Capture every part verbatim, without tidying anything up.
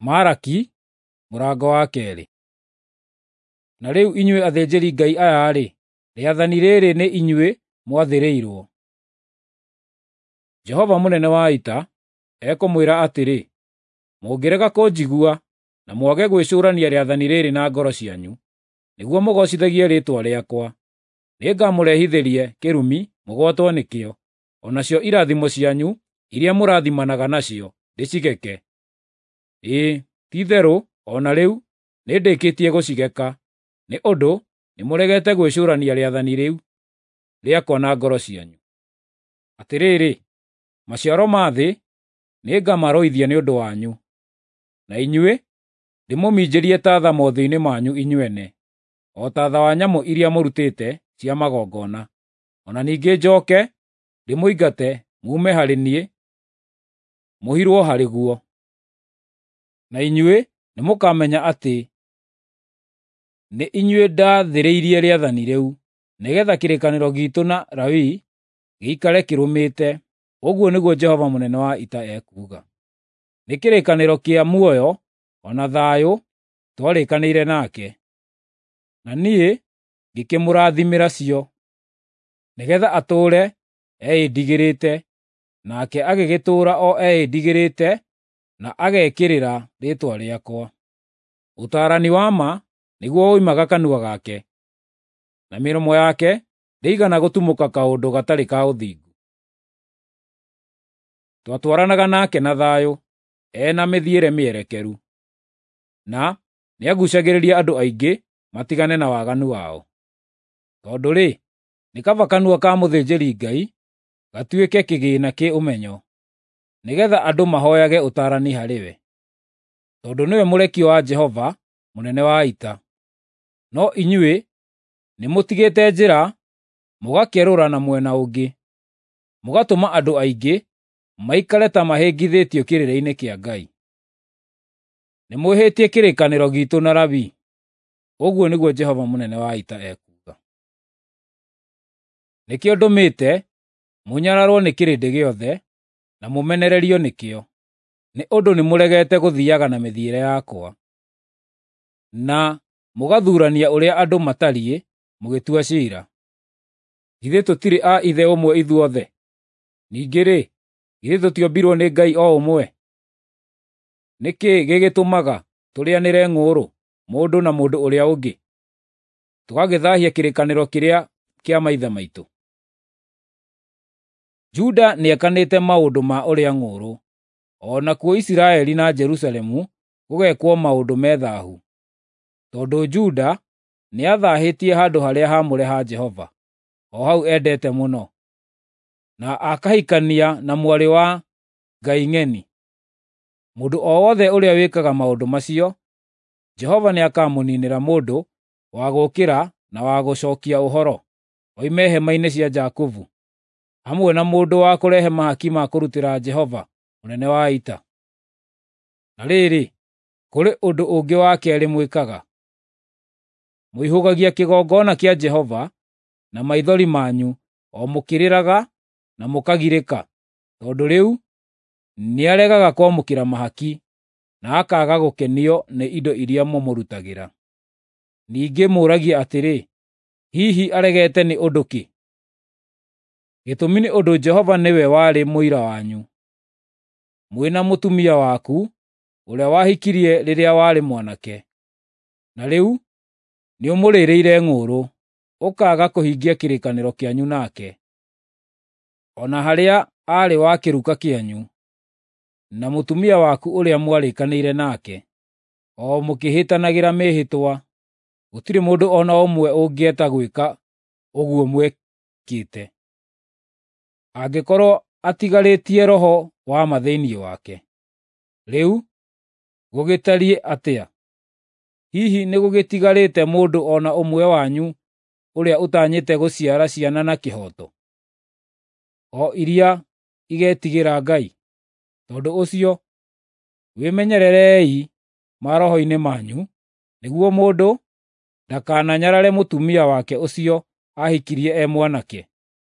Malaki mũrango wa kerĩ. Na rĩu inyuĩ athĩnjĩri-Ngai aya-rĩ, rĩathani rĩrĩ nĩ inyuĩ mwathĩrĩirwo. Jehova mũnene wa ita ekũmwĩra atĩrĩ, mũngĩrega kũnjigua na mwage gwĩcũrania rĩathani rĩrĩ na ngoro cianyu, nĩguo mũgocithagie rĩĩtwa rĩakwa, nĩngamũrehithĩrie kĩrumi mũgwatwo nĩkĩo, o nacio irathimo cianyu iria mũrathimanaga nacio ndĩcigeke. Ĩĩ, ti-itherũ o na rĩu nĩndĩkĩtie gũcigeka, nĩ ũndũ nĩmũregete gwĩcũrania rĩathani rĩu rĩakwa na ngoro cianyu. Atĩrĩrĩ, maciaro ma thĩ nĩngamarũithia nĩ ũndũ wanyu, na inyuĩ ndĩmũminjĩrie ta tha mothiũ-inĩ manyu inyuĩ ene, o ta tha wa nyamũ iria mũrutĩte cia magongona, o na ningĩ njooke ndĩmũingate muume harĩ niĩ, mũhirwo harĩ guo. Na inyuĩ nĩmũkamenya atĩ nĩ inyuĩ ndaathĩrĩirie rĩathani rĩu, nĩgeetha kĩrĩkanĩro giitũ na Lawi gĩikare kĩrũmĩte, ũguo nĩguo Jehova mũnene wa ita ekuuga. Nĩ kĩrĩkanĩro kĩa muoyo o na thayũ twarĩkanĩire nake, na niĩ ngĩkĩmũrathimĩra cio, nĩgeetha atũũre eĩndigĩrĩte, nake agĩgĩtũũra o eĩndigĩrĩte na agekĩrĩra rĩĩtwa rĩakwa. Ũtaarani wa ma nĩguo woimaga kanua gake, na mĩromo yake ndĩigana gũtumũka kaũndũ gatarĩ ka ũthingu. Twatwaranaga nake na thayũ, ena mĩthiĩre mĩerekeru, na nĩaguucagĩrĩria andũ aingĩ matigane na waganu wao. Tondũ-rĩ, nĩ kaba kanua ka mũthĩnjĩri-Ngai gatuĩke kĩgĩĩna kĩ ũmenyo, nĩgeetha andũ mahooyage ũtaarani harĩ we. Tondũ nĩwe mũrekio wa Jehova mũnene wa ita. No inyuĩ nĩmũtigĩte njĩra, mũgakerũra na mwena ũngĩ, mũgatũma andũ aingĩ maikare ta mahĩngithĩtio kĩrĩra-inĩ kĩa Ngai. Nĩmwĩhĩtie kĩrĩkanĩro giitũ na Lawi, ũguo nĩguo Jehova mũnene wa ita ekuuga. Nĩkĩo ndũmĩte mũnyararwo nĩ kĩrĩndĩ gĩothe, na mũmenererio nĩkĩo, nĩ ũndũ nĩmũregete gũthiiaga na mĩthiĩre yakwa, na mũgathuurania ũrĩa andũ matariĩ mũgĩtua ciira. Githĩ tũtirĩ a ithe ũmwe ithuothe? Ningĩ-rĩ, githĩ tũtiombirwo nĩ Ngai o ũmwe? Nĩ kĩĩ gĩgĩtũmaga tũrĩanĩre ng'ũũrũ mũndũ na mũndũ ũrĩa ũngĩ, tũgagĩthaahia kĩrĩkanĩro kĩrĩa kĩa maithe maitũ? Juda nĩekanĩte maũndũ ma ũrĩa ng'ũũrũ, o nakuo Isiraeli na Jerusalemu gũgekwo maũndũ me thaahu. Tondũ Juda nĩathaahĩtie handũ-harĩa-haamũre ha Jehova, o hau endete mũno, na akahikania na mwarĩ wa ngai ng'eni. Mũndũ o wothe ũrĩa wĩkaga maũndũ macio, Jehova nĩakamũniinĩra mũndũ wa gũũkĩra na wa gũcookia ũhoro, oime hema-inĩ cia Jakubu, hamwe na mũndũ wa kũrehe mahaki ma kũrutĩra Jehova mũnene wa ita. Na rĩrĩ, kũrĩ ũndũ ũngĩ wa keerĩ mwĩkaga: mũihũgagia kĩgongona kĩa Jehova na maithori manyu, o mũkĩrĩraga na mũkagirĩka, tondũ rĩu nĩaregaga kwamũkĩra mahaki, na akaaga gũkenio nĩ indo iria mũmũrutagĩra. Ningĩ mũũragia atĩrĩ, hihi aregete nĩ ũndũ kĩ? Gĩtũmi nĩ ũndũ Jehova nĩwe warĩ mũira wanyu, mwĩ na mũtumia waku, ũrĩa wahikirie rĩrĩa warĩ mwanake. Na rĩu nĩũmũrĩrĩire ng'ũũrũ, ũkaaga kũhingia kĩrĩkanĩro kĩanyu nake, o na harĩa aarĩ wa kĩruka kĩanyu, na mũtumia waku ũrĩa mwarĩkanĩire nake, o mũkĩhĩtanagĩra mĩĩhĩtwa. Gũtirĩ mũndũ o na ũmwe ũngĩeta gwĩka ũguo mwĩkĩte, angĩkorwo atigarĩtie roho wa ma thĩinĩ wake. Rĩu gũgĩtariĩ atĩa? Hihi nĩgũgĩtigarĩte mũndũ o na ũmwe wanyu ũrĩa ũtanyĩte gũciara ciana na kĩhooto, o iria igetigĩra Ngai? Tondũ ũcio, wĩmenyererei maroho-inĩ manyu, nĩguo mũndũ ndakananyarare mũtumia wake ũcio ahikirie e mwanake.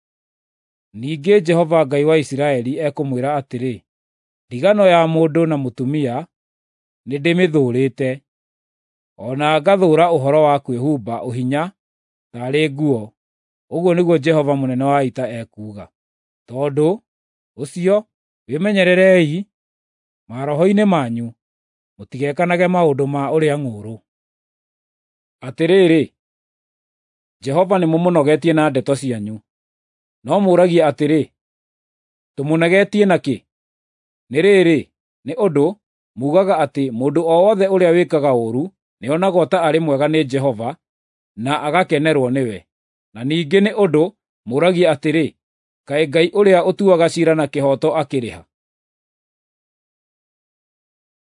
Ningĩ Jehova Ngai wa Isiraeli ekũmwĩra atĩrĩ, ndigano ya mũndũ na mũtumia nĩndĩmĩthũũrĩte, o na ngathũũra ũhoro wa kwĩhumba ũhinya taarĩ nguo, ũguo nĩguo Jehova mũnene wa ita ekuuga. Tondũ ũcio, wĩmenyererei maroho-inĩ manyu, mũtigekanage maũndũ ma ũrĩa ng'ũũrũ. Atĩrĩrĩ, Jehova nĩmũmũnogetie na ndeto cianyu. No mũũragia atĩrĩ, tũmũnegetie na kĩ? Nĩ rĩrĩ, nĩ ũndũ muugaga atĩ mũndũ o wothe ũrĩa wĩkaga ũũru nĩonagwo ta arĩ mwega nĩ Jehova, na agakenerwo nĩwe. Na ningĩ nĩ ũndũ mũũragia atĩrĩ, kaĩ Ngai ũrĩa ũtuaga ciira na kĩhooto akĩrĩ ha?